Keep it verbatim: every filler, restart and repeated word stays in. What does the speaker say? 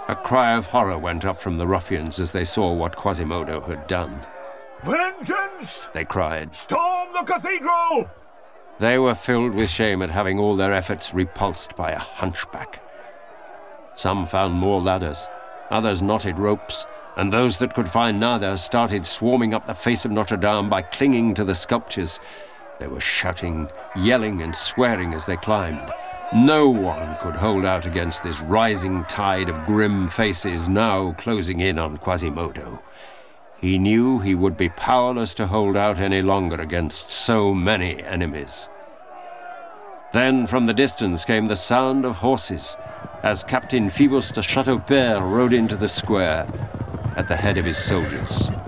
A cry of horror went up from the ruffians as they saw what Quasimodo had done. "Vengeance!" they cried. "Storm the cathedral!" They were filled with shame at having all their efforts repulsed by a hunchback. Some found more ladders, others knotted ropes, and those that could find neither started swarming up the face of Notre Dame by clinging to the sculptures. They were shouting, yelling, and swearing as they climbed. No one could hold out against this rising tide of grim faces now closing in on Quasimodo. He knew he would be powerless to hold out any longer against so many enemies. Then from the distance came the sound of horses as Captain Phoebus de Chateaupert rode into the square at the head of his soldiers.